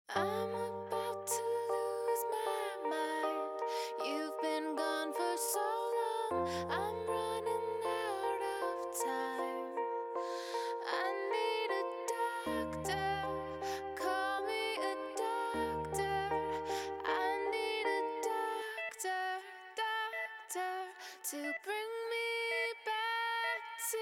I'm about to lose my mind. You've been gone for so long. I'm running out of time. I need a doctor. Call me a doctor. I need a doctor to bring me back to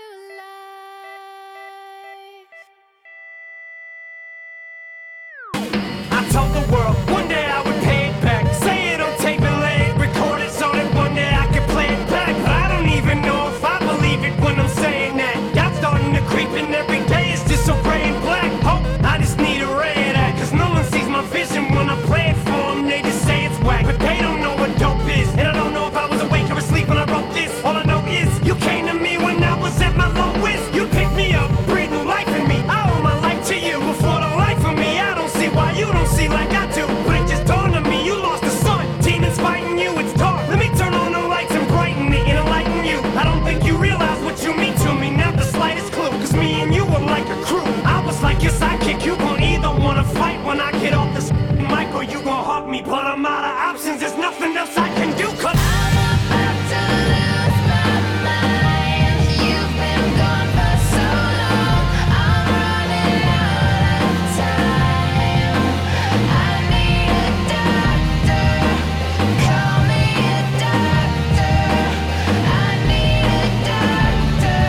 life. I told the world one day I would pay it back. Say it on tape and lay it, record it so that one day I could play it back. But I don't even know if I believe it when I'm saying that. Doubt's starting to creep in every day, it's just so gray and black. Hope, I just need a ray of that, cause no one sees my vision when I play it for them. They just say it's whack, but they don't know what dope is. And I don't know if I was awake or asleep when I wrote this. All I know is you came to me when I was at my lowest. You picked me up, breathed new life in me. I owe my life to you before the life of me. I don't see why you don't see like I do, but it just dawned on me you lost the sun. Demons fighting you, it's dark. Let me turn on the lights and brighten it and enlighten you. I don't think you realize what you mean to me, not the slightest clue. Cause me and you were like a crew. I was like your sidekick, you gon' either wanna fight when I get off this mic, or you gon' hug me. But I'm out of options, there's nothing else I can do, cause I'm about to lose my mind. You've been gone for so long. I'm running out of time. I need a doctor. Call me a doctor. I need a doctor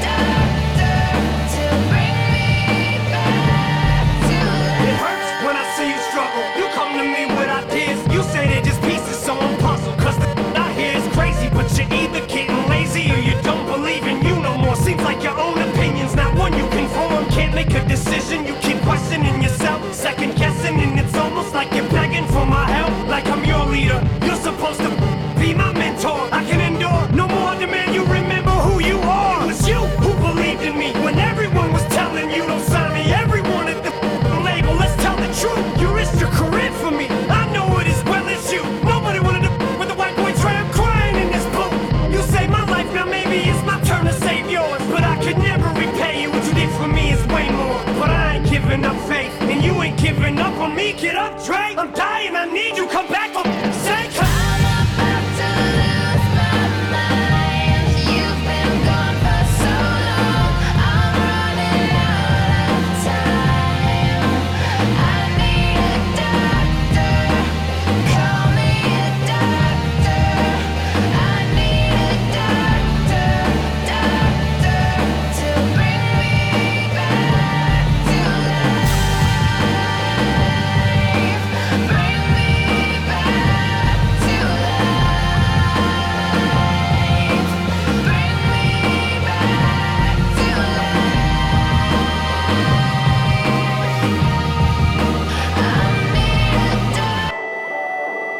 to bring me back to it life. hurts when I see you struggle. You come to me with ideas, you say they're just pieces, so I'm puzzled. Cause the I hear is crazy, but you're either getting lazy or you don't believe in you no more. Seems like your own opinion's not one you can form. Can't make a decision, you keep questioning yourself, second guessing, and it's almost like you're begging for my help. Like I'm your leader, you're supposed to be my mentor. I can endure no more demand you remember who you are. It was you who believed in me when everyone was telling you don't sign me. Everyone at the label, let's tell the truth. You risked your career for me, I know it as well as you. Nobody wanted to with the white boy tramp crying in this boat. You saved my life, now maybe it's my turn to save yours. But I could never repay you, what you did for me is way more. But I ain't giving up faith, and you ain't giving up on me. Get up, Dre, I'm dying, I need you, come back for sake. I'm about to lose my mind. You've been gone for so long. I'm running out of time. I need a doctor. Call me a doctor. I need a doctor to bring me back to life. Bring me back to life. Bring me back to life. I need a doctor.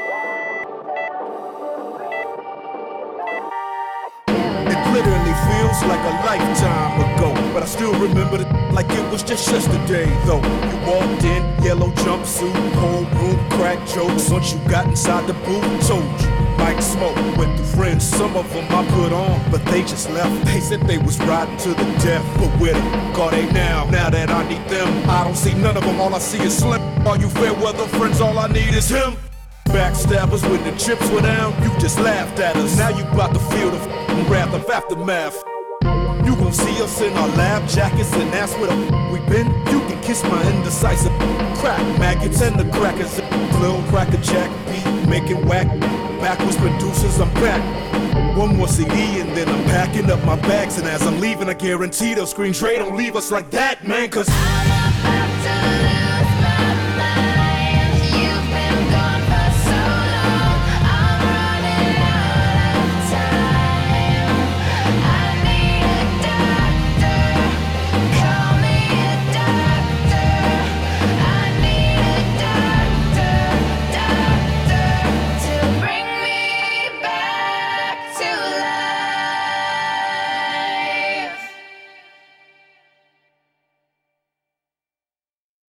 It literally feels like a lifetime ago, but I still remember it like it was just yesterday though. You walked in, yellow jumpsuit, whole room, crack jokes. Once you got inside the booth, told you Mike Smoke with the friends. Some of them I put on, but they just left. They said they was riding to the death, but where the are they now? Now that I need them, I don't see none of them. All I see is Slim. All you fair weather friends, all I need is him. Backstabbers, when the chips were down, you just laughed at us. Now you bout to feel the wrath of aftermath. You gon' see us in our lab jackets, and that's where the we been. You can kiss my indecisive crack maggots and the crackers. Little cracker jack beat, making whack. Backwards producers, I'm back. One more CD and then I'm packing up my bags. And as I'm leaving, I guarantee they'll scream, Dre, don't leave us like that, man. Cause